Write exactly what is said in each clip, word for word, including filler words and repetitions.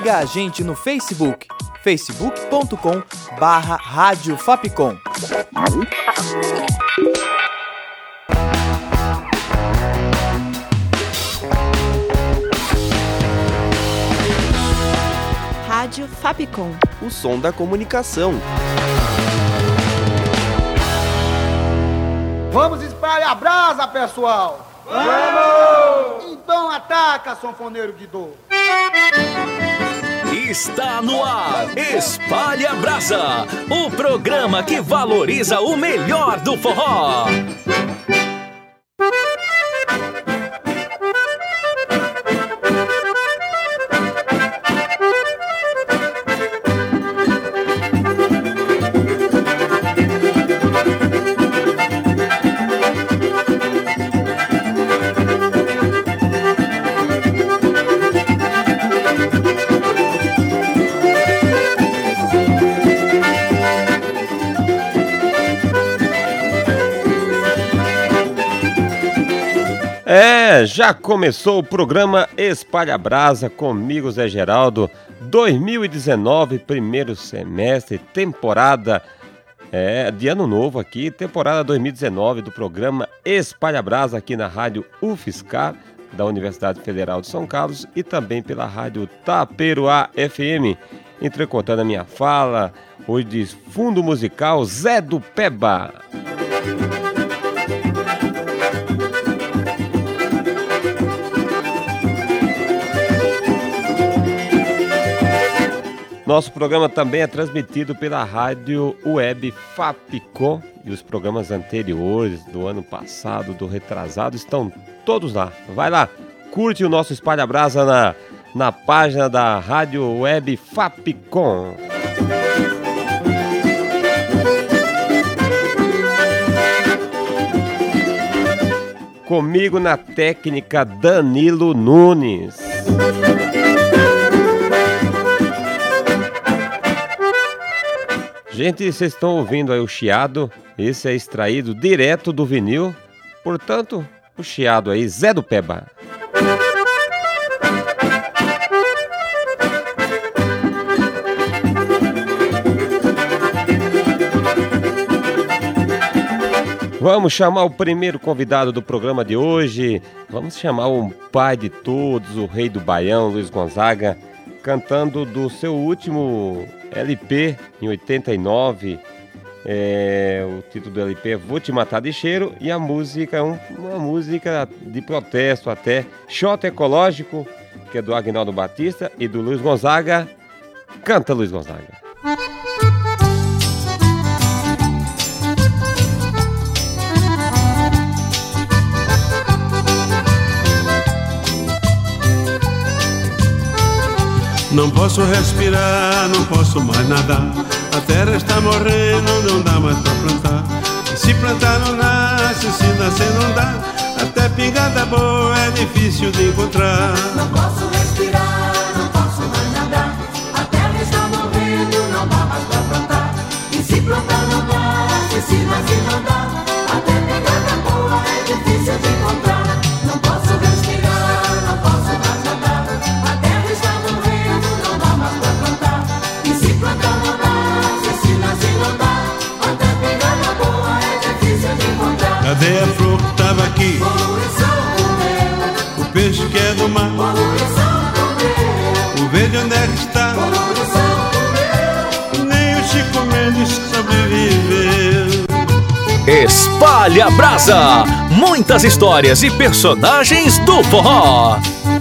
Siga a gente no Facebook, facebook ponto com barra Rádio Fapcom. Rádio Fapcom, o som da comunicação. Vamos espalhar a brasa, pessoal! Vamos! Então ataca, sanfoneiro de dor! Está no ar, Espalhe a Brasa, o programa que valoriza o melhor do forró. É, já começou o programa Espalha Brasa comigo, Zé Geraldo, dois mil e dezenove, primeiro semestre, temporada é, de ano novo aqui, temporada dois mil e dezenove do programa Espalha Brasa aqui na rádio U F S Car, da Universidade Federal de São Carlos e também pela rádio Taperoá F M. Entrecontando a minha fala, hoje diz fundo musical Zé do Peba. Nosso programa também é transmitido pela rádio web Fapcom e os programas anteriores do ano passado, do retrasado, estão todos lá. Vai lá, curte o nosso Espalha Brasa na, na página da rádio web Fapcom. Comigo na técnica Danilo Nunes. Gente, vocês estão ouvindo aí o chiado, esse é extraído direto do vinil, portanto, o chiado aí, Zé do Peba. Vamos chamar o primeiro convidado do programa de hoje, vamos chamar o pai de todos, o rei do Baião, Luiz Gonzaga, cantando do seu último L P, em oitenta e nove, é, o título do L P é Vou Te Matar de Cheiro, e a música é um, uma música de protesto até, Shot Ecológico, que é do Agnaldo Batista e do Luiz Gonzaga. Canta, Luiz Gonzaga. Não posso respirar, não posso mais nadar. A terra está morrendo, não dá mais pra plantar. E se plantar não nasce, se nascer não dá. Até pingada boa é difícil de encontrar. Não posso respirar, não posso mais nadar. A terra está morrendo, não dá mais pra plantar. E se plantar não nasce, se nascer não dá. Até pingada boa é difícil de encontrar. Não posso respirar, não posso mais nadar. A terra está morrendo, não dá mais pra plantar. E se plantar não nasce, se nascer não dá. Até pingada boa é difícil de encontrar. Cadê a flor que tava aqui? Poluição comeu. O peixe que é do mar. Poluição comeu. O verde onde é que está? Poluição comeu. Nem o Chico Mendes sobreviveu. Espalhe a Brasa, muitas histórias e personagens do forró.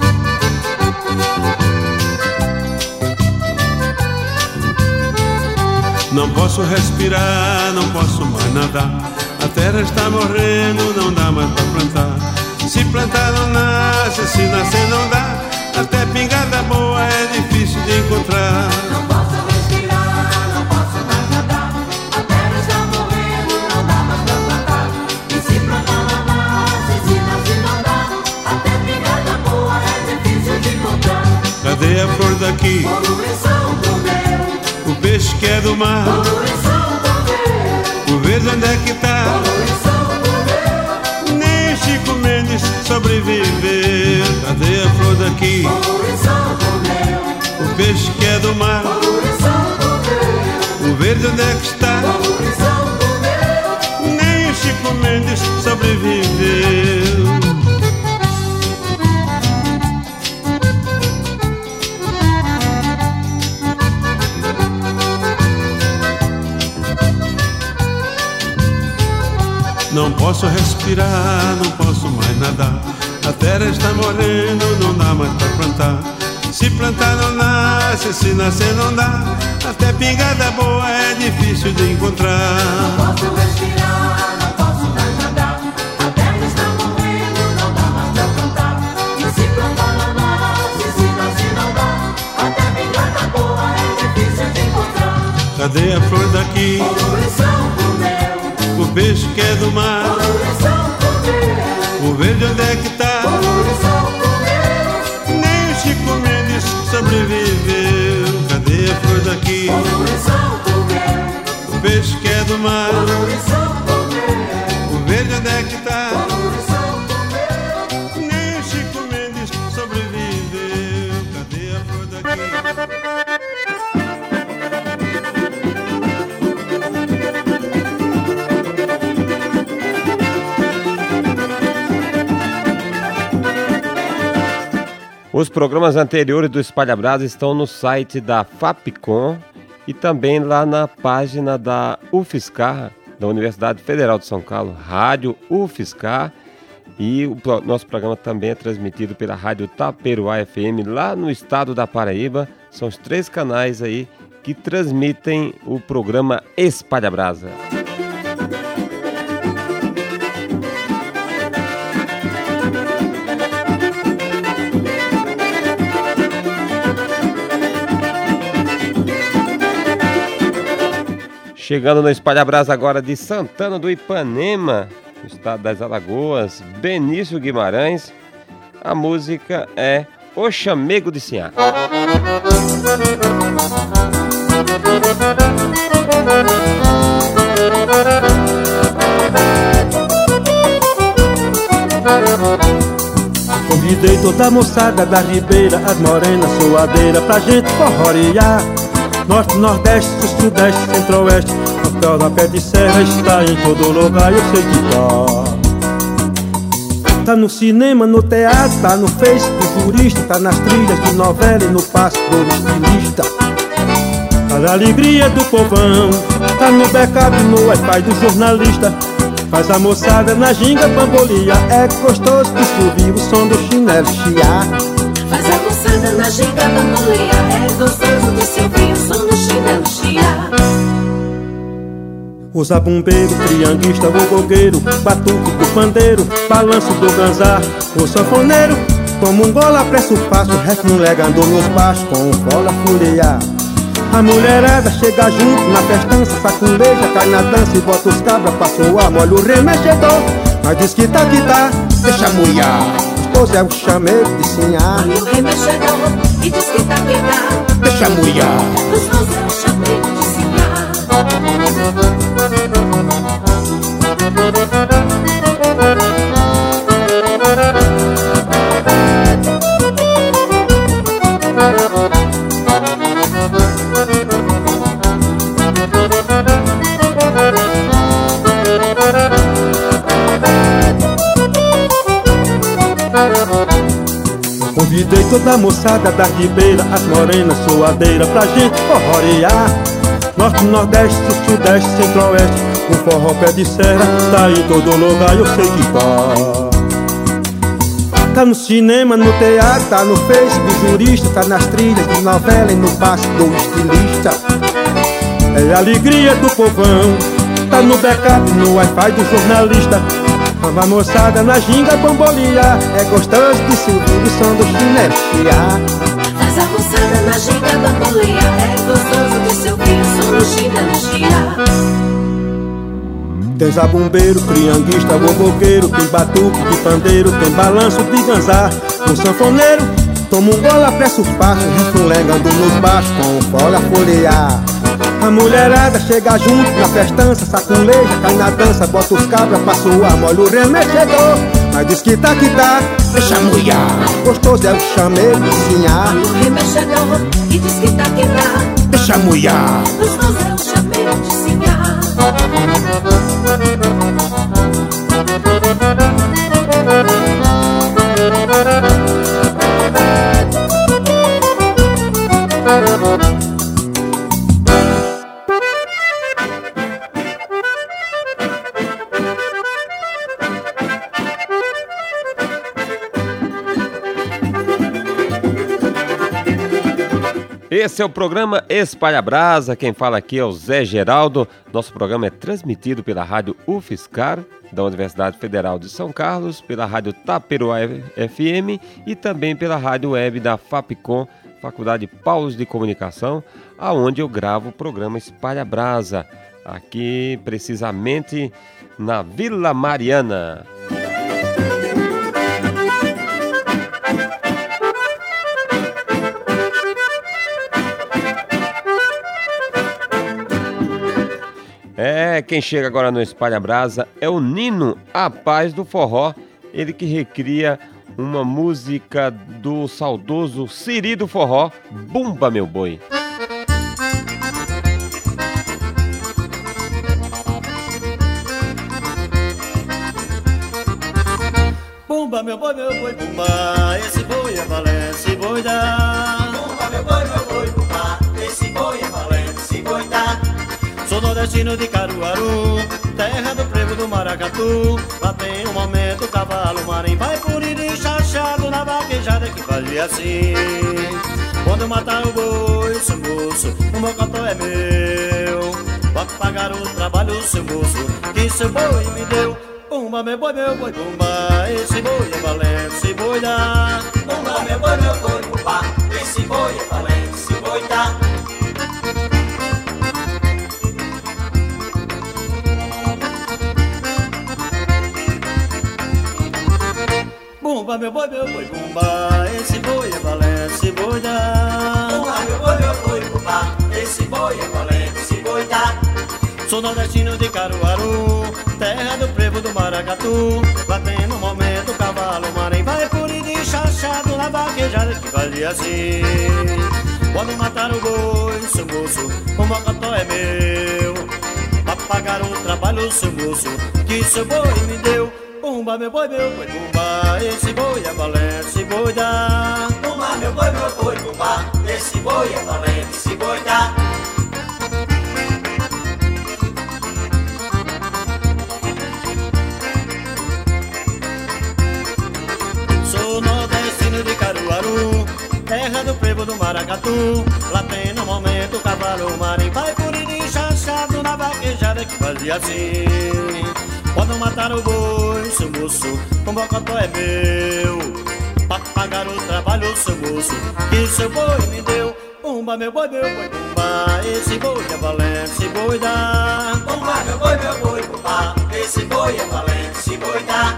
Não posso respirar, não posso mais nadar. A terra está morrendo, não dá mais pra plantar. Se plantar não nasce, se nascer não dá. Até pingada boa é difícil de encontrar. Não posso respirar, não posso mais nadar. A terra está morrendo, não dá mais pra plantar. E se plantar não nasce, se nascer não dá. Até pingada boa é difícil de encontrar. Cadê a flor daqui? Poluição comeu. O peixe que é do mar. Poluição comeu. O verde onde é que tá? Poluição comeu. Nem o Chico Mendes sobreviveu. Cadê a flor daqui? Poluição comeu. O O peixe que é do mar, o verde onde é que está? Nem o Chico Mendes sobreviveu. Não posso respirar, não posso mais nadar. A terra está morrendo, não dá mais pra plantar. Se plantar não nasce, se nascer não dá. Até pingada boa é difícil de encontrar. Não posso respirar, não posso mais nadar. A terra está morrendo, não dá mais pra plantar. E se plantar não nasce, se nascer não dá. Até pingada boa é difícil de encontrar. Cadê a flor daqui? Poluição do meu. O peixe que é do mar, Poluição do meu. o verde onde é que tá? Poluição do meu. Nem o Chico Mendes sobreviveu. Cadê a flor daqui? Poluição do meu. O peixe que é do mar, Poluição do meu. o verde onde é que tá? Poluição do meu. Nem o Chico Mendes sobreviveu. Cadê a flor daqui? Os programas anteriores do Espalha Brasa estão no site da Fapcom e também lá na página da UFSCar, da Universidade Federal de São Paulo, Rádio UFSCar. E o pro- nosso programa também é transmitido pela Rádio Taperoá F M, lá no estado da Paraíba. São os três canais aí que transmitem o programa Espalha Brasa. Chegando no Espalha Brasa agora de Santana do Ipanema, no estado das Alagoas, Benício Guimarães. A música é O Chamego de Sinhá. Convidei toda a moçada da Ribeira, as morenas, suadeira, pra gente forrorear. Norte, Nordeste, Sul, Sudeste, Centro-Oeste, papel da pé de serra está em todo lugar, eu sei que tá. Tá no cinema, no teatro, tá no Face do jurista, tá nas trilhas de novela e no passo do estilista. Tá na alegria do povão, tá no backup, no Wi-Fi do jornalista. Faz a moçada na ginga bambolia, é gostoso de se ouvir o som do chinelo chiar. Faz a moçada na ginga bambolia, é gostoso de se ouvir o som do chinelo chiar. O zabumbeiro, trianguista, o gogueiro, batuque do pandeiro, balanço do ganzá. O sanfoneiro toma um gole, apressa o passo, refulegando nos baixos com um fole a folhear. A mulherada chega junto na festança, saculeja, cai na dança e bota os cabras pra soar. Molha o remexedor, mas diz que tá que tá, deixa a mulher. Esposa é o chamego de sinhá. Olha o remexedor e diz que tá que tá, deixa a mulher. Esposa é o chamego de sinhá. Convidei toda a moçada da Ribeira, as morenas, suadeira, pra gente forrorear. Norte, Nordeste, Sul, Sudeste, Centro-Oeste, o forró pé de serra tá em todo lugar, eu sei que tá. Tá no cinema, no teatro, tá no Face do jurista, tá nas trilhas de novela e no passo do estilista. É a alegria do povão, tá no backup, no Wi-Fi do jornalista. A moçada na ginga bambolia, é gostoso de se ouvir o som do chinelo chiar. Faz a moçada na ginga bambolia, é gostoso de se ouvir o som do chinelo chiar. Tem zabumbeiro, trianguista, gogogueiro, tem batuque de pandeiro, tem balanço de ganzá. O sanfoneiro toma um gole, apressa o passo, refulegando nos baixos com o fole a folhear. A mulherada chega junto na festança, saculeja, cai na dança, bota os cabras pra suar, molha o remexedor, Mas diz que tá que tá, deixa mulher. Gostoso é o chamego de sinhar. Remexe a dor e diz que tá que tá, deixa mulher. gostoso é o chamego de sinhar. Esse é o programa Espalha Brasa, quem fala aqui é o Zé Geraldo. Nosso programa é transmitido pela Rádio UFSCar, da Universidade Federal de São Carlos, pela Rádio Taperoá F M e também pela Rádio Web da Fapcom, Faculdade Paulos de Comunicação, aonde eu gravo o programa Espalha Brasa, aqui precisamente na Vila Mariana. É, quem chega agora no Espalha Brasa é o Nino, a paz do forró, ele que recria uma música do saudoso Siri do Forró, Bumba Meu Boi. Bumba meu boi, meu boi, bumba, esse boi é valente, esse boi dá. Bumba meu boi, meu boi, bumba, esse boi é valente, esse boi dá. Sou nordestino de Caruaru, terra do frevo do maracatu. Lá tem um momento, o cavalo marim vai por ir chachado na vaquejada que fazia assim. Quando matar o boi, seu moço, o mocotó é meu. Vou pagar o trabalho, seu moço, que seu boi me deu. Bumba meu boi, meu boi, bumba, esse boi é valente, esse boi dá. Bumba meu boi, meu boi, bumba, esse boi é valente, esse boi dá. Bumba meu boi, meu boi, bumba, esse boi é valente, esse boi dá. Bumba meu boi, meu boi, bumba, esse boi é valente, esse boi dá. Sou nordestino de Caruaru, terra do frevo do maracatu. Lá tem no momento o cavalo marim vai por ir de chachado na vaquejada que fazia assim. Quando matar o boi, seu moço, o mocotó é meu. Pra pagar o trabalho, seu moço, que seu boi me deu. Bumba meu boi, meu boi, bumba, esse boi é valente, esse boi dá. Bumba meu boi, meu boi, bumba, esse boi é valente, esse boi dá. Sou nordestino de Caruaru, terra do frevo do maracatu. Lá tem no momento o cavalo marim vai por ir chachado na vaquejada que fazia assim. Quando matar o boi, seu moço, o mocotó é meu. Pra pagar o trabalho, seu moço, que seu boi me deu. Bumba meu boi, meu boi, bumba, esse boi é valente, esse boi dá. Bumba meu boi, meu boi, bumba, esse boi é valente, esse boi dá.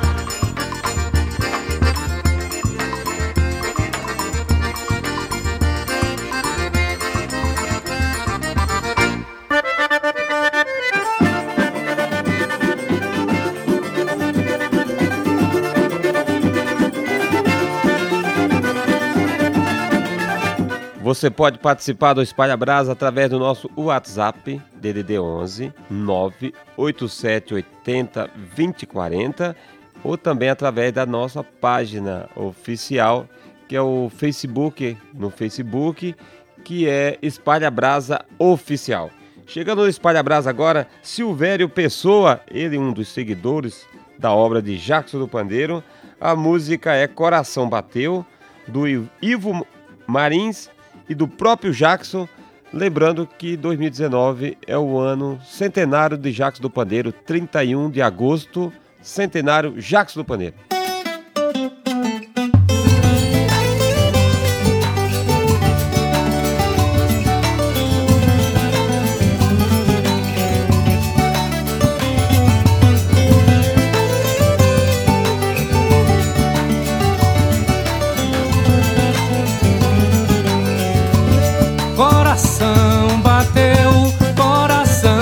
Você pode participar do Espalha Brasa através do nosso WhatsApp, D D D onze nove oito sete oito zero dois zero quatro zero, ou também através da nossa página oficial, que é o Facebook, no Facebook, que é Espalha Brasa Oficial. Chegando no Espalha Brasa agora, Silvério Pessoa, ele um dos seguidores da obra de Jackson do Pandeiro. A música é Coração Bateu, do Ivo Marins e do próprio Jackson, lembrando que dois mil e dezenove é o ano centenário de Jackson do Pandeiro, trinta e um de agosto, centenário Jackson do Pandeiro. Coração bateu,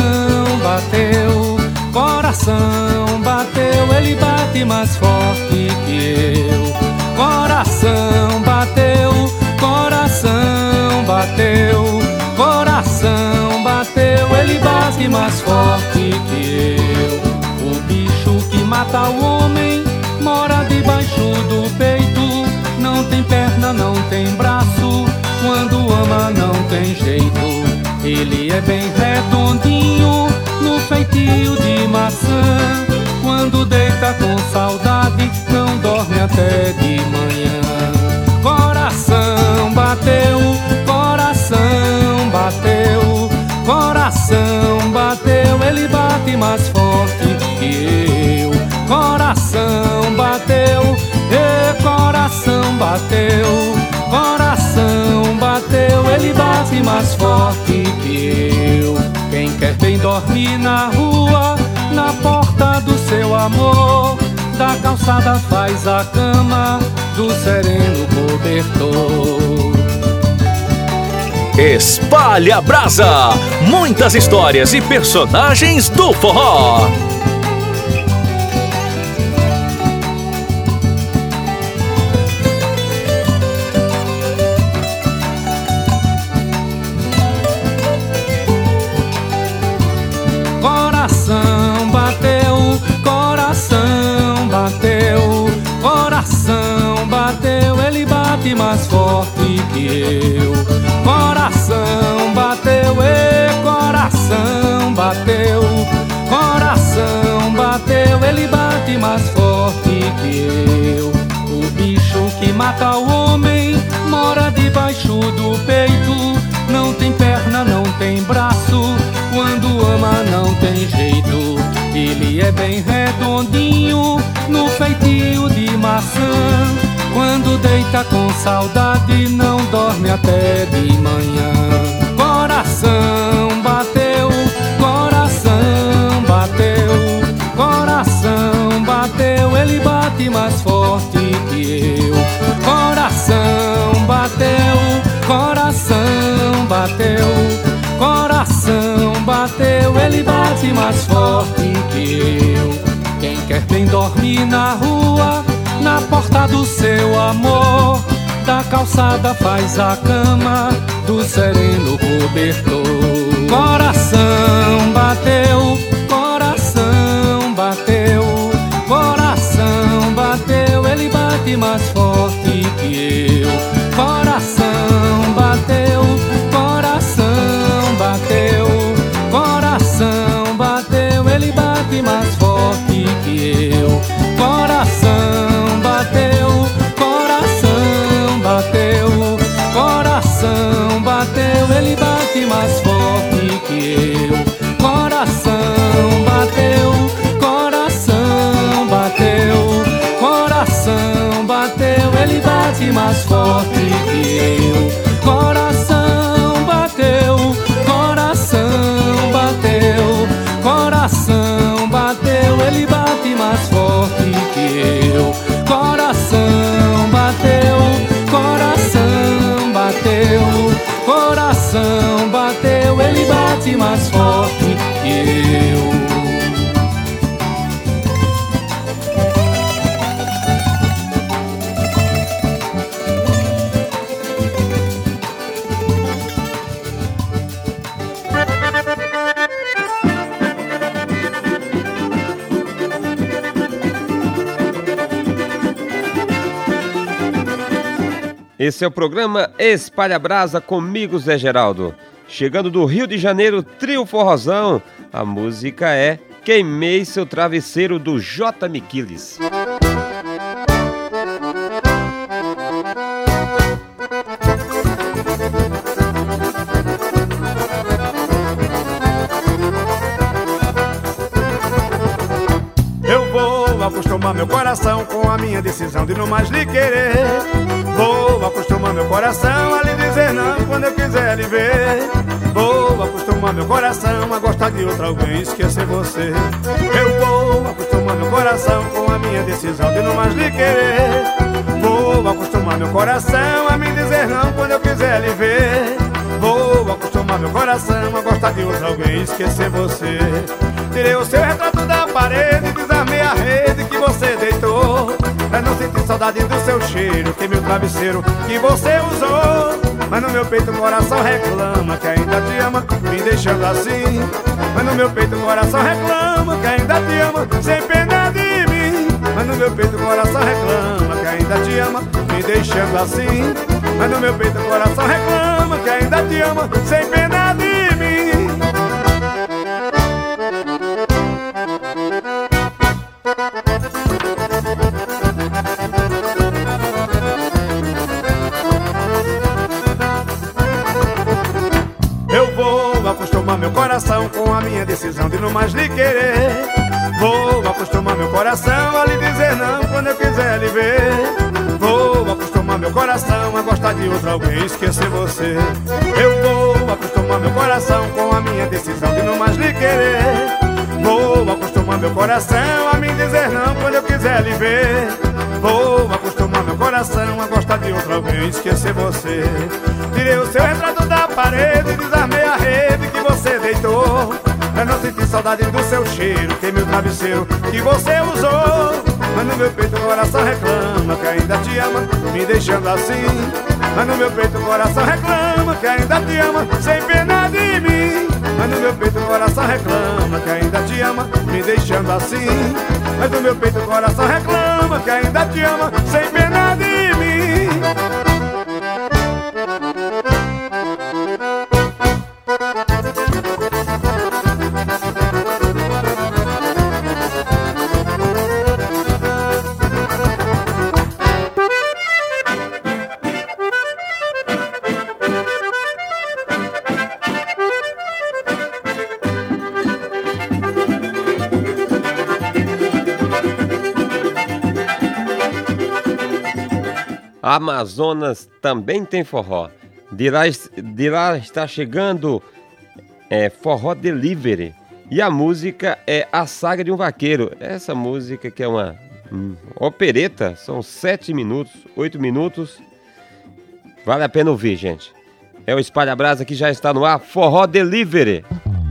coração bateu, coração bateu, ele bate mais forte que eu. Coração bateu, coração bateu, coração bateu, ele bate mais forte que eu. O bicho que mata o homem mora debaixo do peito, não tem perna, não tem braço, quando ama não tem jeito. Ele é bem redondinho, no feitio de maçã, quando deita com saudade, não dorme até de manhã. Coração bateu, coração bateu, coração bateu, ele bate mais forte que eu. Coração bateu, e coração bateu, coração bateu, ele bate mais forte que eu. Quem quer bem dormir na rua, na porta do seu amor, da calçada faz a cama, do sereno cobertor. Espalha Brasa, muitas histórias e personagens do forró. Coração bateu, coração bateu, coração bateu, ele bate mais forte que eu. Coração bateu, e coração bateu, coração bateu, ele bate mais forte que eu. O bicho que mata o homem mora debaixo do peito, não tem perna, não tem braço, quando ama não tem jeito. Ele é bem redondinho, no feitio de maçã, quando deita com saudade, não dorme até de manhã. Coração bateu, coração bateu, coração bateu, ele bate mais forte que eu. Coração bateu, coração bateu, coração bateu, ele bate mais forte que eu. Quem quer bem dormir na rua, na porta do seu amor, da calçada faz a cama, do sereno cobertor. Coração bateu, coração bateu, coração bateu, ele bate mais forte que eu. Coração bateu, coração bateu, coração bateu, ele bate mais forte que eu. Coração bateu, coração bateu, coração bateu, ele bate mais forte que eu. Coração bateu, coração bateu, coração bateu, ele bate mais forte que eu. Coração bateu, coração bateu, coração bateu, ele bate mais forte que eu. Coração bateu, coração bateu, coração bateu, ele bate mais forte que eu. Esse é o programa Espalha Brasa, comigo, Zé Geraldo. Chegando do Rio de Janeiro, Trio Forrozão. A música é Queimei Seu Travesseiro, do J. Miquiles. Eu vou acostumar meu coração com a minha decisão de não mais lhe querer. Vou acostumar meu coração a lhe dizer não quando eu quiser lhe ver. Vou acostumar meu coração a gostar de outro alguém e esquecer você. Eu vou acostumar meu coração com a minha decisão de não mais lhe querer. Vou acostumar meu coração a me dizer não quando eu quiser lhe ver. Vou acostumar meu coração a gostar de outro alguém e esquecer você. Tirei o seu retrato da parede, desarmei a rede que você deitou, pra não sentir sinto saudade do seu cheiro, que meu travesseiro que você usou. Mas no meu peito o coração reclama que ainda te ama, me deixando assim. Mas no meu peito o coração reclama que ainda te ama, sem pena de mim. Mas no meu peito o coração reclama que ainda te ama, me deixando assim. Mas no meu peito o coração reclama que ainda te ama, sem pena de mim. Eu vou acostumar meu coração com a minha decisão de não mais lhe querer. Vou acostumar meu coração a lhe dizer não quando eu quiser lhe ver. Vou acostumar meu coração a gostar de outro alguém e esquecer você. Eu vou acostumar meu coração com a minha decisão de não mais lhe querer. Vou acostumar meu coração a me dizer não quando eu quiser lhe ver. Vou acostumar meu coração a gostar de outro alguém e esquecer você. Tirei o seu retrato da parede, desarmei a rede que você deitou. Eu não senti saudade do seu cheiro, queimei o travesseiro que você usou. Mas no meu peito o coração reclama que ainda te ama, me deixando assim. Mas no meu peito o coração reclama que ainda te ama, sem pena de mim. Mas no meu peito o coração reclama que ainda te ama, me deixando assim. Mas no meu peito o coração reclama que ainda te ama, sem pena de mim. Amazonas também tem forró. De lá, de lá está chegando é, Forró Delivery. E a música é A Saga de um Vaqueiro. Essa música que é uma hum, opereta, são sete minutos, oito minutos. Vale a pena ouvir, gente. É o Espalha Brasa que já está no ar, Forró Delivery.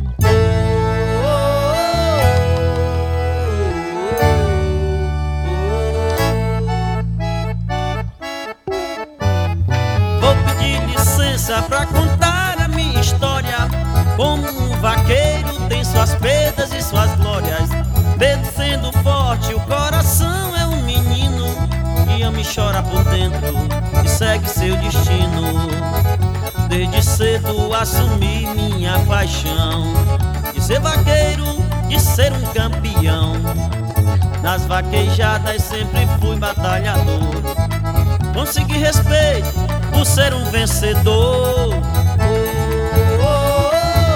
Pra contar a minha história, como um vaqueiro tem suas perdas e suas glórias. Mesmo sendo forte, o coração é um menino que ama e chora por dentro e segue seu destino. Desde cedo assumi minha paixão de ser vaqueiro, de ser um campeão. Nas vaquejadas sempre fui batalhador, consegui respeito por ser um vencedor. Oh, oh,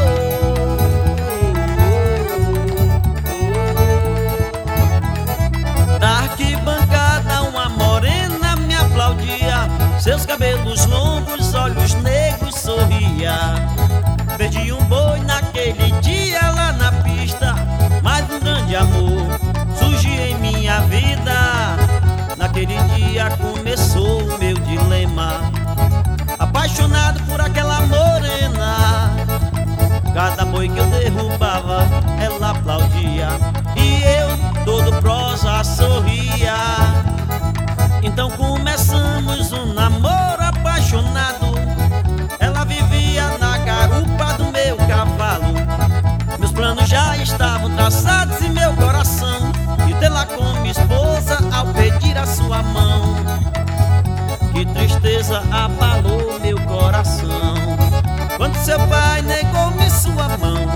oh. Da arquibancada uma morena me aplaudia, seus cabelos longos, olhos negros, sorria. Perdi um boi naquele dia lá na pista, mas um grande amor surgiu em minha vida. Naquele dia começou o meu dilema, apaixonado por aquela morena. Cada boi que eu derrubava, ela aplaudia, e eu, todo prosa, sorria. Então começamos um namoro apaixonado. Ela vivia na garupa do meu cavalo. Meus planos já estavam traçados em meu coração, e tê-la como esposa ao pedir a sua mão. Que tristeza abalou meu coração quando seu pai negou-me sua mão.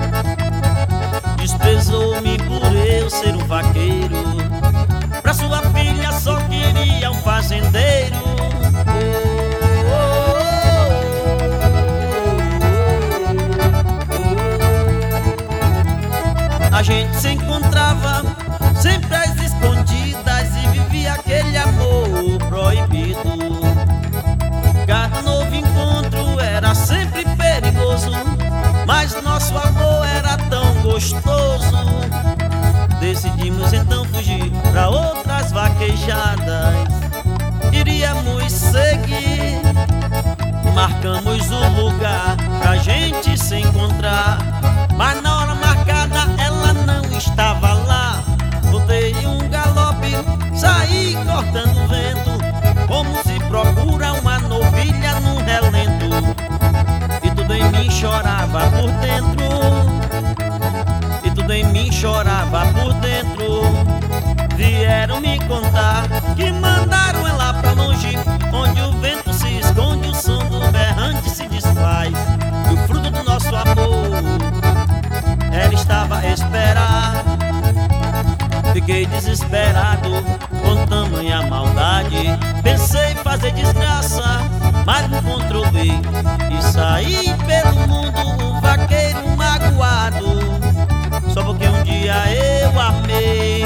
Desprezou-me por eu ser um vaqueiro, pra sua filha só queria um fazendeiro. A gente se encontrava sempre às escondidas e vivia aquele amor proibido. Cada novo encontro era sempre perigoso, mas nosso amor era tão gostoso. Decidimos então fugir pra outras vaquejadas, ir por dentro e tudo em mim chorava por dentro. Vieram me contar que mandaram ela pra longe, onde o vento se esconde, o som do berrante se desfaz, e o fruto do nosso amor ela estava a esperar. Fiquei desesperado com tamanha maldade, pensei em fazer desgraça, mas me controlei e saí pelo mundo um vaqueiro magoado, só porque um dia eu amei.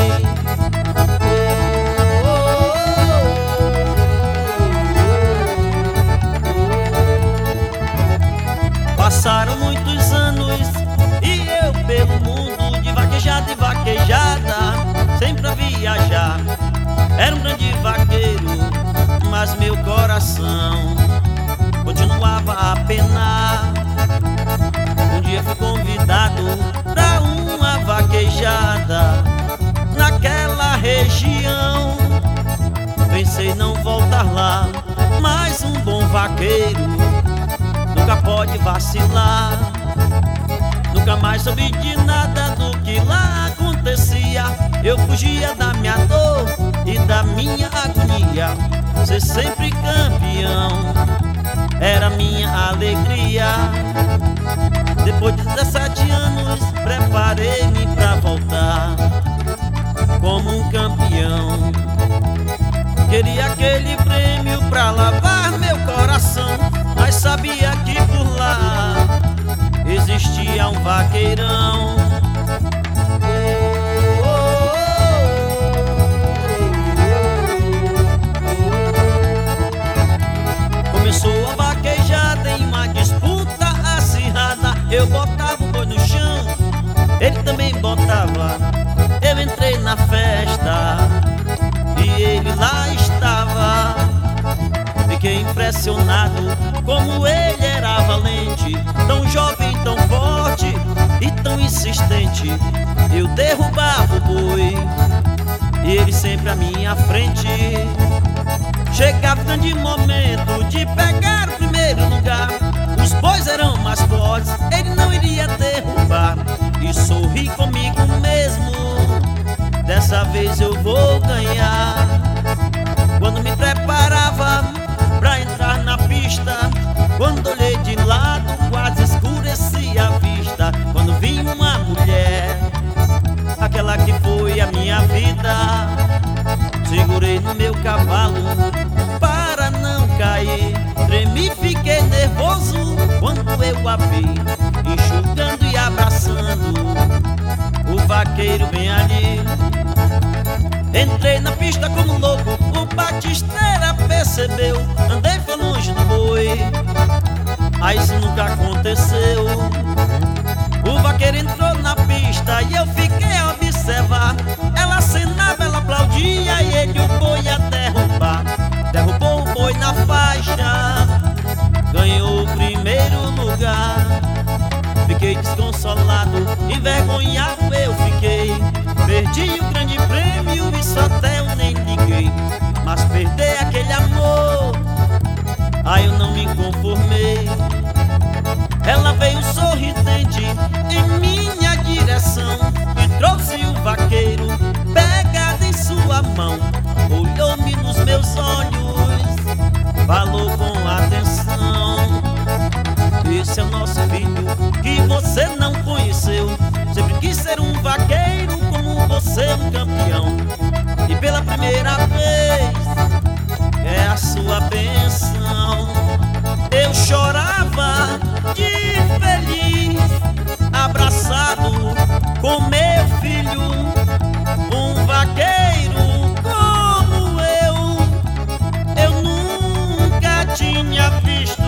Passaram muitos anos e eu pelo mundo, de vaquejada e vaquejada, sempre a viajar. Era um grande vaqueiro, mas meu coração continuava a penar. Um dia fui convidado pra uma vaquejada naquela região. Pensei não voltar lá, mas um bom vaqueiro nunca pode vacilar. Nunca mais soube de nada do que lá acontecia. Eu fugia da minha dor e da minha agonia. Ser sempre campeão era minha alegria. Depois de dezessete anos preparei-me pra voltar como um campeão. Queria aquele prêmio pra lavar meu coração, mas sabia que por lá existia um vaqueirão. Começou a vaquejada em uma disputa acirrada. Eu botava o boi no chão, ele também botava. Eu entrei na festa e ele lá estava. Fiquei impressionado como ele era valente, tão jovem, tão forte e tão insistente. Eu derrubava o boi e ele sempre à minha frente. Chegava o grande momento de pegar o primeiro lugar. Os bois eram mais fortes, ele não iria derrubar. E sorri comigo mesmo, dessa vez eu vou ganhar. Quando me preparava pra entrar na pista, quando olhei de lado quase escurecia a vista. Quando vi uma mulher, aquela que foi a minha vida, segurei no meu cavalo para não cair. Tremi, fiquei nervoso quando eu a vi, enxugando e abraçando o vaqueiro bem ali. Entrei na pista como louco, o batisteira percebeu. Andei foi longe do boi, aí isso nunca aconteceu. O vaqueiro entrou na pista e eu fiquei a observar. Ela acenava, ela aplaudia e ele o boi a derrubar. Derrubou o boi na faixa, ganhou o primeiro lugar. Fiquei desconsolado, envergonhado eu fiquei. Perdi o grande prêmio, isso até eu nem liguei. Mas perder aquele amor, aí eu não me conformei. Ela veio sorridente em minha direção e trouxe o vaqueiro pegado em sua mão. Olhou-me nos meus olhos, falou com atenção: esse é o nosso filho que você não conheceu. Sempre quis ser um vaqueiro como você, um campeão. E pela primeira vez é a sua bênção. Eu chorava de feliz, abraçado com meu filho, um vaqueiro como eu. Eu nunca tinha visto,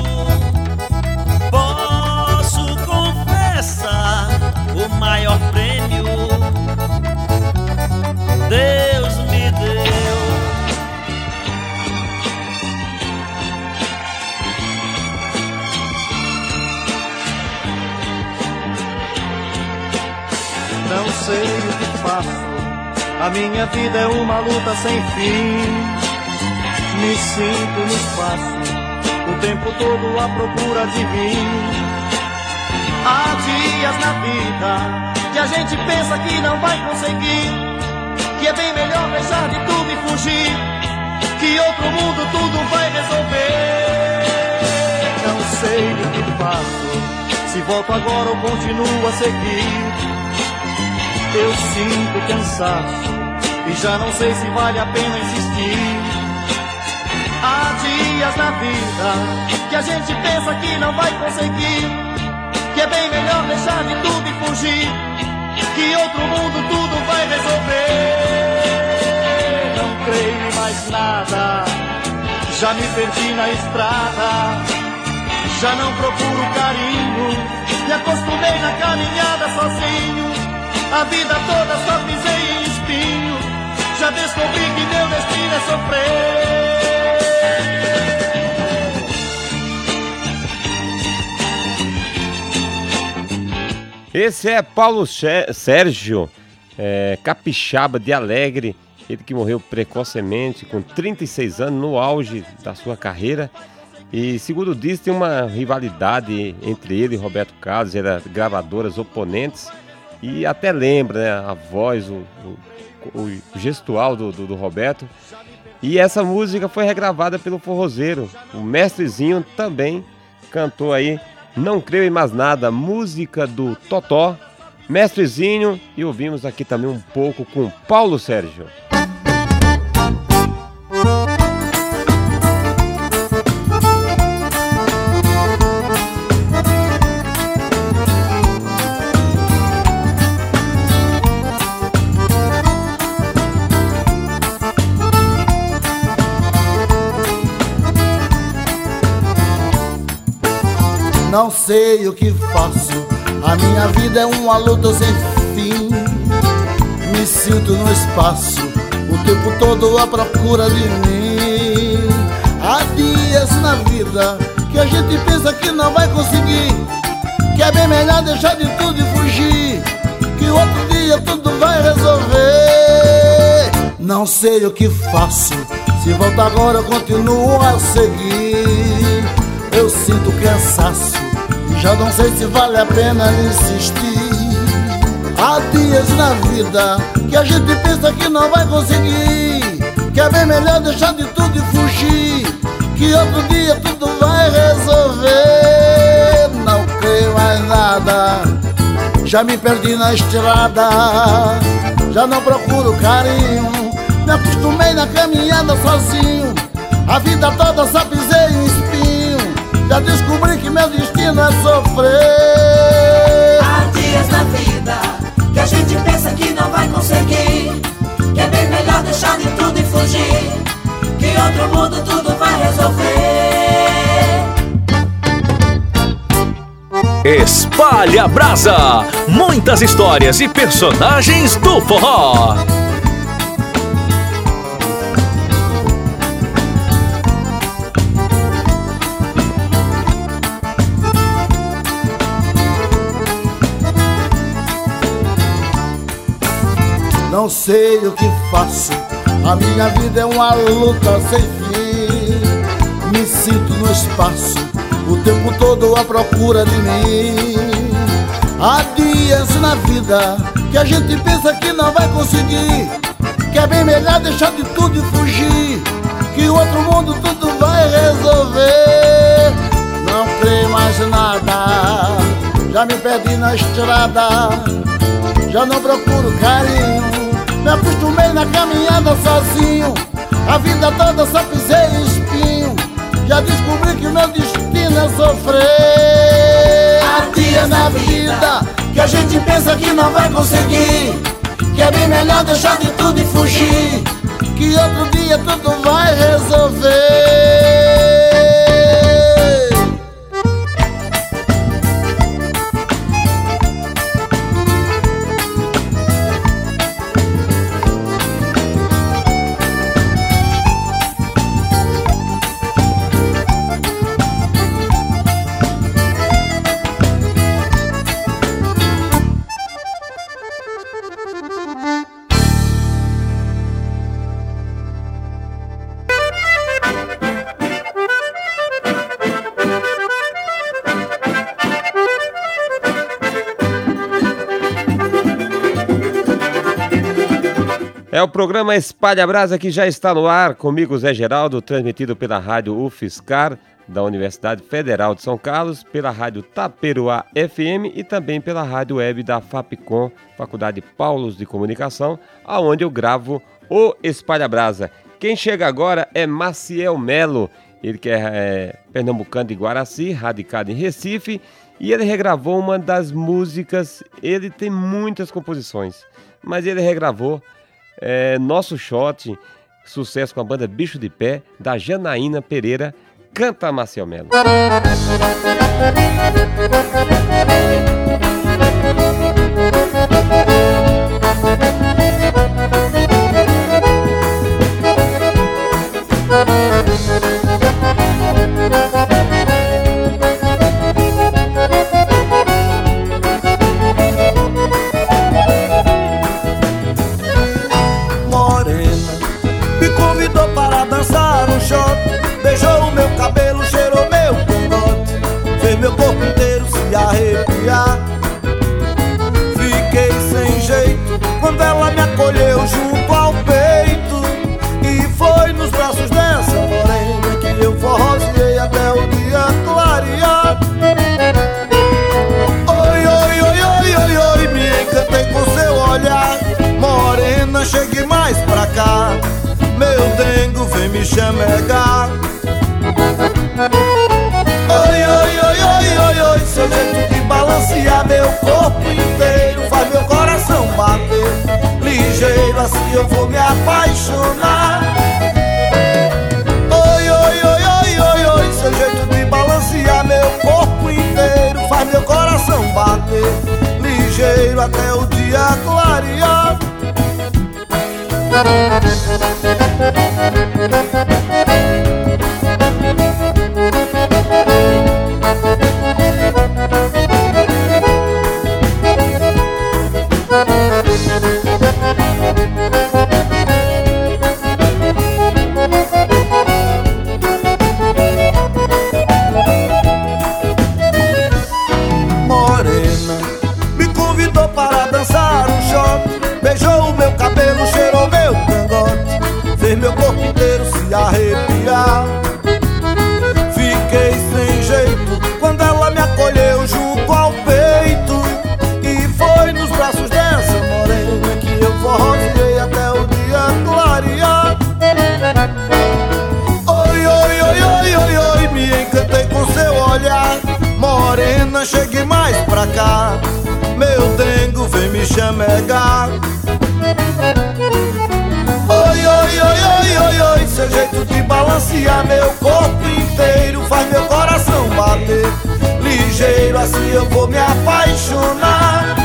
posso confessar, o maior prêmio Deus me deu. Não sei o que faço, a minha vida é uma luta sem fim. Me sinto no espaço, o tempo todo à procura de mim. Há dias na vida que a gente pensa que não vai conseguir, que é bem melhor deixar de tudo e fugir, que outro mundo tudo vai resolver. Não sei o que faço, se volto agora ou continuo a seguir. Eu sinto cansaço e já não sei se vale a pena insistir. Há dias na vida que a gente pensa que não vai conseguir, que é bem melhor deixar de tudo e fugir, que outro mundo tudo vai resolver. Não creio em mais nada, já me perdi na estrada, já não procuro carinho, me acostumei na caminhada sozinho. A vida toda só pisei em espinho, já descobri que meu destino é sofrer. Esse é Paulo Sérgio, é, capixaba de Alegre, ele que morreu precocemente, com trinta e seis anos, no auge da sua carreira. E segundo diz, tem uma rivalidade entre ele e Roberto Carlos, eram gravadoras oponentes, e até lembra, né, a voz, o, o, o gestual do, do, do Roberto. E essa música foi regravada pelo forrozeiro, o Mestrezinho também cantou aí Não Creio em Mais Nada, música do Totó, Mestrezinho, e ouvimos aqui também um pouco com Paulo Sérgio. Não sei o que faço, a minha vida é uma luta sem fim. Me sinto no espaço, o tempo todo à procura de mim. Há dias na vida que a gente pensa que não vai conseguir, que é bem melhor deixar de tudo e fugir, que outro dia tudo vai resolver. Não sei o que faço, se volto agora eu continuo a seguir. Eu sinto cansaço e já não sei se vale a pena insistir. Há dias na vida que a gente pensa que não vai conseguir, que é bem melhor deixar de tudo e fugir, que outro dia tudo vai resolver. Não creio mais nada, já me perdi na estrada, já não procuro carinho, me acostumei na caminhada sozinho. A vida toda só pisei em espinho, já descobri que meu destino é sofrer. Há dias na vida que a gente pensa que não vai conseguir, que é bem melhor deixar de tudo e fugir, que outro mundo tudo vai resolver. Espalha a Brasa, muitas histórias e personagens do forró. Não sei o que faço, a minha vida é uma luta sem fim. Me sinto no espaço, o tempo todo à procura de mim. Há dias na vida que a gente pensa que não vai conseguir, que é bem melhor deixar de tudo e fugir, que o outro mundo tudo vai resolver. Não creio mais nada, já me perdi na estrada, já não procuro carinho, me acostumei na caminhada sozinho. A vida toda só pisei em espinho, já descobri que meu destino é sofrer. Há dias na vida que a gente pensa que não vai conseguir, que é bem melhor deixar de tudo e fugir, que outro dia tudo vai resolver. É o programa Espalha Brasa que já está no ar, comigo Zé Geraldo, transmitido pela rádio UFSCar da Universidade Federal de São Carlos, pela rádio Taperoá F M e também pela rádio web da Fapcom, Faculdade Paulos de Comunicação, aonde eu gravo o Espalha Brasa. Quem chega agora é Maciel Melo, ele que é, é pernambucano de Guaraci, radicado em Recife, e ele regravou uma das músicas, ele tem muitas composições, mas ele regravou é, Nosso Shot, sucesso com a banda Bicho de Pé, da Janaína Pereira. Canta, Maciel Melo. Morena me convidou para dançar um shot, beijou o meu cabelo, cheirou meu cangote, fez meu corpo inteiro se arrepiar. Fiquei sem jeito quando ela me acolheu junto ao peito, e foi nos braços dessa morena que eu forroseei até o dia clarear. Oi, oi, oi, oi, oi, oi, me encantei com seu olhar. Morena, chegue mais pra cá, meu dengo vem me chamegar. Oi, oi, oi, oi, oi, oi, seu jeito de balancear meu corpo inteiro faz meu coração bater ligeiro, assim eu vou me apaixonar. Oi, oi, oi, oi, oi, oi, seu jeito de balancear meu corpo inteiro faz meu coração bater ligeiro até o dia clarear. Morena me convidou para dançar um shot, beijou o meu cabelo, cheirou meu cangote, fez meu corpo inteiro se arrepiar. Fiquei sem jeito quando ela me acolheu junto ao peito, e foi nos braços dessa morena que eu forroseei até o dia clarear. Oi, oi, oi, oi, oi, oi, me encantei com seu olhar. Morena, chegue mais pra cá, meu dengo vem me chamegar. Oi, oi, oi, oi, oi, oi, seu jeito de balancear meu corpo inteiro faz meu coração bater ligeiro, assim eu vou me apaixonar.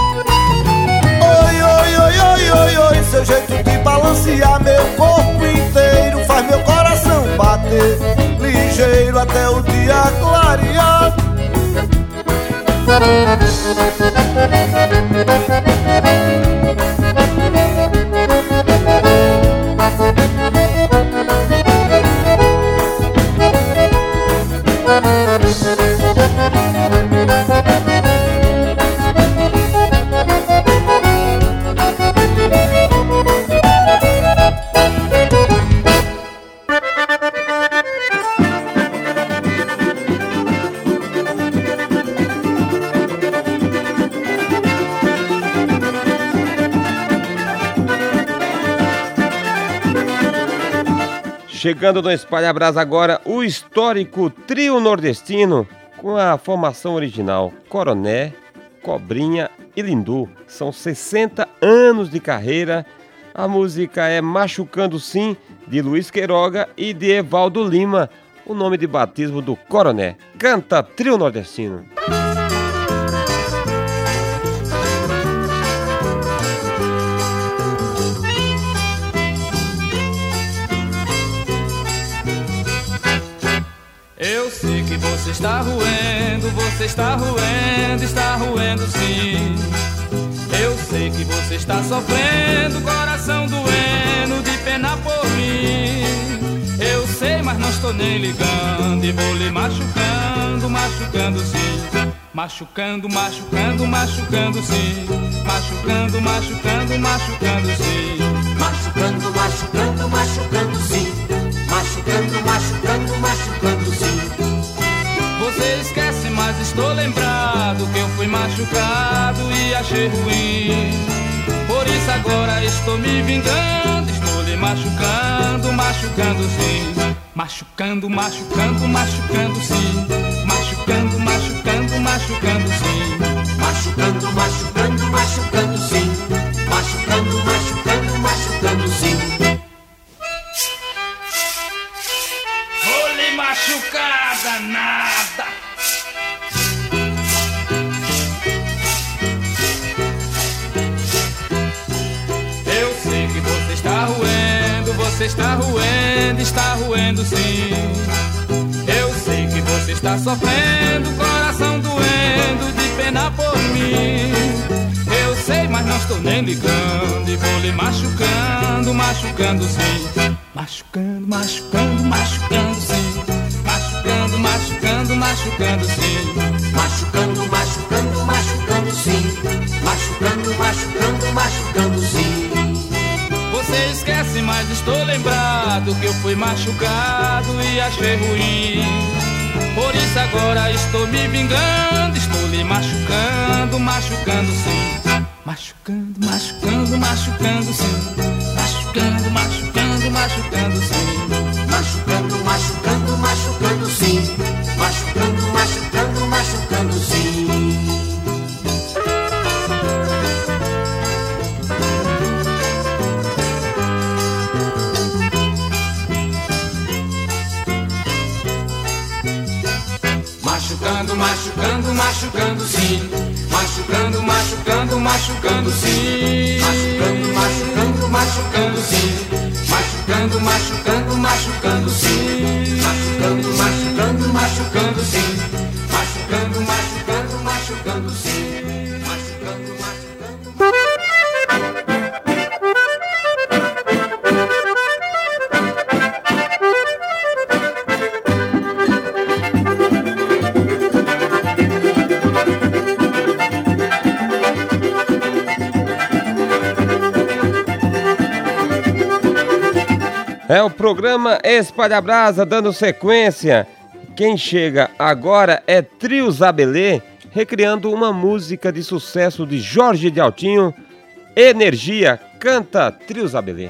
Oi, oi, oi, oi, oi, oi, seu jeito de balancear meu corpo inteiro faz meu coração bater ligeiro até o dia clarear. Chegando no Espalha Brasa agora, o histórico trio nordestino com a formação original Coroné, Cobrinha e Lindu. São sessenta anos de carreira. A música é Machucando Sim, de Luiz Queiroga e de Evaldo Lima, o nome de batismo do Coroné. Canta trio nordestino. Eu sei que você está roendo, você está roendo, está roendo sim. Eu sei que você está sofrendo, coração doendo, de pena por mim. Eu sei, mas não estou nem ligando, e vou lhe machucando, machucando sim. Machucando, machucando, machucando sim. Machucando, machucando, machucando sim. Machucando, machucando, machucando sim. Machucando, machucando, machucando sim. Você esquece, mas estou lembrado que eu fui machucado e achei ruim. Por isso agora estou me vingando, estou lhe machucando, machucando sim. Machucando, machucando, machucando sim. Machucando, machucando, machucando sim. Machucando, machucando, machucando sim. Machucando, machucando, machucando sim. Vou lhe machucar, danada. Eu sei que você está roendo, você está roendo, está roendo sim. Eu sei que você está sofrendo, coração doendo, de pena por mim. Eu sei, mas não estou nem ligando e vou lhe machucando, machucando sim. Machucando, machucando, machucando sim. Machucando, machucando, machucando sim. Machucando, machucando, machucando sim. Machucando, machucando, machucando sim. Você esquece, mas estou lembrado que eu fui machucado e achei ruim. Por isso agora estou me vingando, estou lhe machucando, machucando sim. Machucando, machucando, machucando sim. Machucando, machucando, machucando sim. Machucando, machucando, machucando sim. Machucando, machucando, machucando sim. Machucando, machucando, machucando sim. Machucando, machucando, machucando sim. Machucando, machucando, machucando sim. Machucando, machucando, machucando sim. Machucando, machucando, machucando sim. Machucando, machucando, machucando sim. Machucando, machucando. É o programa Espalha Brasa dando sequência. Quem chega agora é Trio Zabelê, recriando uma música de sucesso de Jorge de Altinho, Energia. Canta Trio Zabelê.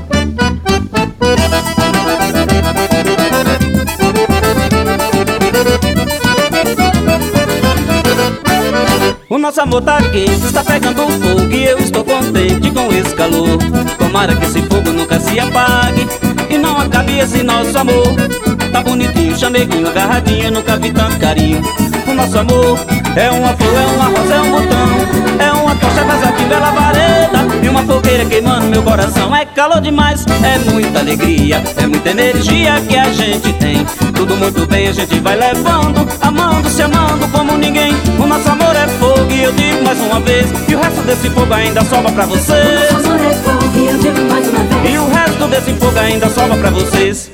O nosso amor tá quente, está pegando fogo e eu estou contente com esse calor. Tomara que esse fogo nunca se apague e não acabe esse nosso amor. Tá bonitinho, chameguinho, agarradinho, nunca vi tanto carinho. O nosso amor é uma flor, é uma rosa, é um botão, é uma tocha brasa que bela vareda e uma fogueira queimando meu coração. É calor demais, é muita alegria, é muita energia que a gente tem. Tudo muito bem, a gente vai levando, amando, se amando como ninguém. O nosso amor é fogo e eu digo mais uma vez, e o resto desse fogo ainda sobra pra vocês. O nosso amor é fogo e eu digo mais uma vez, e o resto desse fogo ainda sobra pra vocês.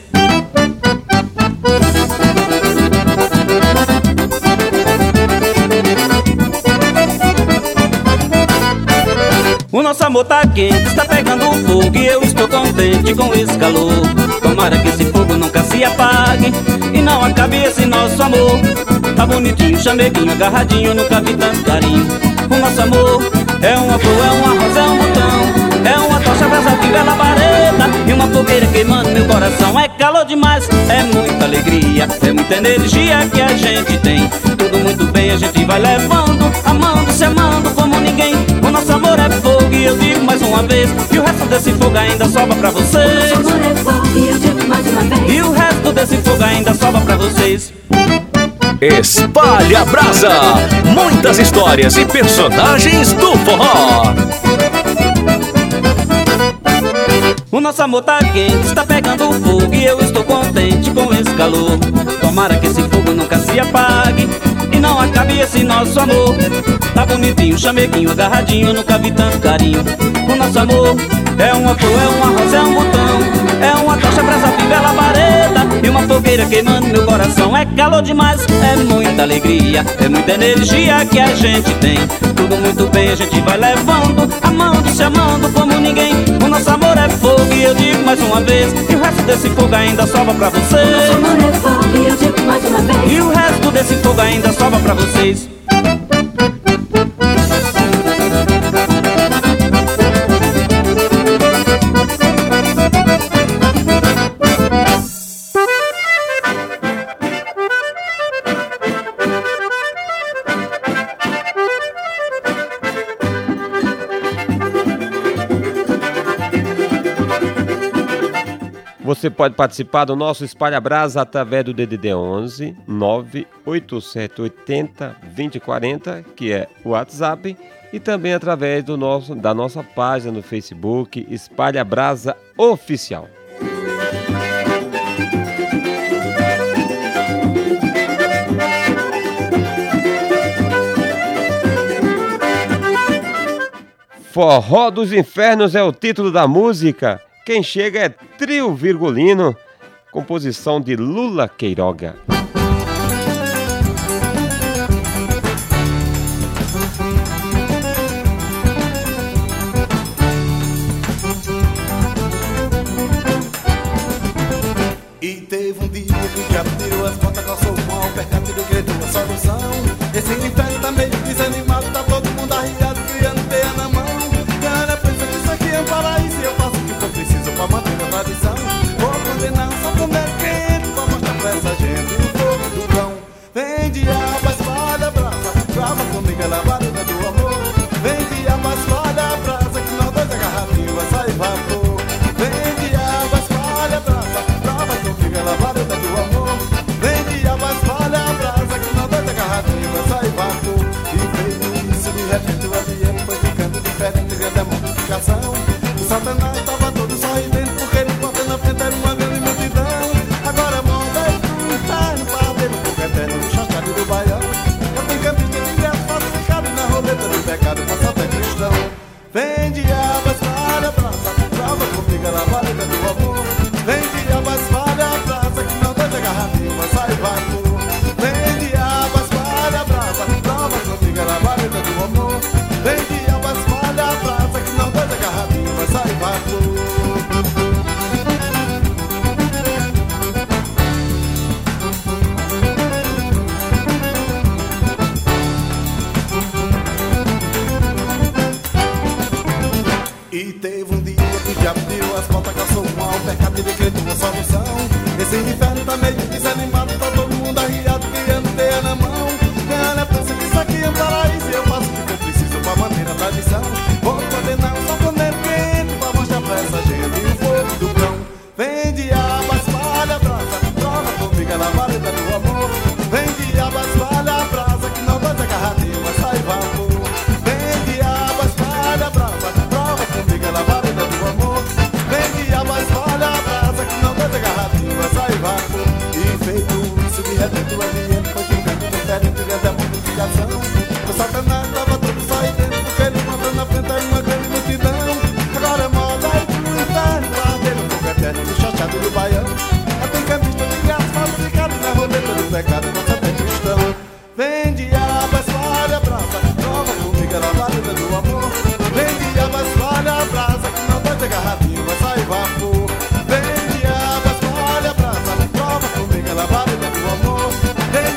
O nosso amor tá quente, está pegando fogo e eu estou contente com esse calor. Tomara que esse fogo nunca se apague e não acabe esse nosso amor. Tá bonitinho, chameguinho, agarradinho, nunca vi tanto carinho. O nosso amor é uma flor, é uma rosa, é um botão, é uma tocha brasa que bela vareda e uma fogueira queimando meu coração. É calor demais, é muita alegria, é muita energia que a gente tem. Tudo muito bem, a gente vai levando, amando, se amando como ninguém. O nosso amor é fogo e eu digo mais uma vez, e o resto desse fogo ainda sobra pra vocês. o nosso amor é fogo e eu digo mais uma vez, e o resto desse fogo ainda sobra pra vocês. Espalha Brasa, muitas histórias e personagens do forró. O nosso amor tá quente, está pegando fogo e eu estou contente com esse calor. Tomara que esse fogo nunca se apague e não acabe esse nosso amor. Tá bonitinho, chameguinho, agarradinho, nunca vi tanto carinho. O nosso amor é uma flor, é uma rosa, é um botão, é uma tocha brasa que bela vareda e uma fogueira queimando meu coração. É calor demais, é muita alegria, é muita energia que a gente tem. Tudo muito bem, a gente vai levando, amando, se amando como ninguém. O nosso amor é fogo e eu digo mais uma vez, e o resto desse fogo ainda sobra pra vocês. Nosso amor é fogo e eu digo mais uma vez, e o resto desse fogo ainda sobra pra vocês. Você pode participar do nosso Espalha Brasa através do D D D onze nove oito sete oito zero dois zero quatro zero, que é o WhatsApp, e também através do nosso, da nossa página no Facebook, Espalha Brasa Oficial. Forró dos Infernos é o título da música. Quem chega é Trio Virgulino, composição de Lula Queiroga. E teve um dia que o diabo tirou as contas, calçou o mal, percate do grito, a solução. Esse inferno tá meio desanimado, tá todo mundo arriado, criando teia na mão. Cara, pensa que isso aqui é um paraíso e eu faço o que for preciso pra manter a tradição. Vou condenar só comer quente pra mostrar pra essa gente o fogo do cão. Vem diabo, espalha a brasa, grava comigo a labareda do amor. Vem diabo, espalha a brasa, que nós dois agarradinhos vai sair vapor. Vem diabo, espalha a brasa, grava comigo a labareda do amor. Vem diabo, espalha a brasa, que nós dois agarradinhos vai sair vapor. E veio isso, de repente o ambiente foi ficando diferente, grande a multiplicação. O Satanás tava todo sorridente, porque ele porta na frente era uma grande multidão. Agora manda aí pro inferno, para ver no fogo eterno, no chachado do baião. Eu tenho campista de ingresso falsificado na roleta do pecado, passa até cristão. Vem diabo, espalha a brasa, prova comigo a labareda do amor. Vem diabo, espalha a brasa, que não dois agarradinhos, mas sai vapor. Vem diabo, espalha a brasa, prova comigo a labareda do amor. Vem diabo, espalha a brasa, que não dois agarradinhos, mas sai vapor. E teve um dia que o diabo tirou as contas, calçou o mal, pecado e decretou uma solução. Esse inferno tá meio desanimado, tá todo mundo arriado, criando teia na mão. Cara, pensa que isso aqui é um paraíso e eu faço o que eu preciso pra manter a tradição. Vou condenar um saponeiro quente pra mostrar pra essa gente o fogo do cão. Vem diabo, espalha a brasa, prova comigo a labareda do amor. Vem diabo, espalha a brasa, que não dois agarradinhos, mas sai vapor. Vem diabo, espalha a brasa, prova comigo a labareda do amor. Vem diabo, espalha a brasa, que não dois agarradinhos, mas sai vapor. E feito isso, de repente o ambiente foi ficando diferente, grande a multiplicação. O Satanás tava todo sorridente, porque ele manda na frente aí uma grande multidão. Agora moda aí pro inferno, lá dele o fogo eterno, no chachado do baião. Eu tenho campista de graça falsificado na roleta do pecado, passa até cristão. Vem diabo, espalha a brasa, prova comigo a labareda do amor. Vem diabo, espalha a brasa, que não dois agarradinhos, vai sair vapor. Vem diabo, espalha a brasa, prova comigo a labareda do amor. Vem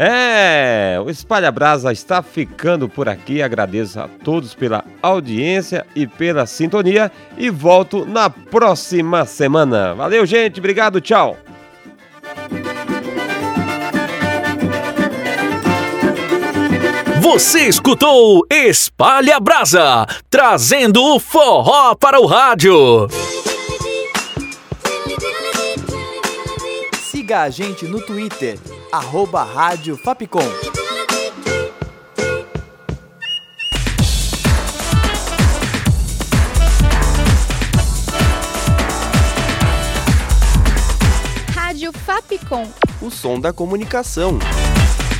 É, o Espalha Brasa está ficando por aqui. Agradeço a todos pela audiência e pela sintonia e volto na próxima semana. Valeu, gente. Obrigado. Tchau. Você escutou Espalha Brasa, trazendo o forró para o rádio. Siga a gente no Twitter, arroba Rádio Fapcom. Rádio Fapcom. O som da comunicação.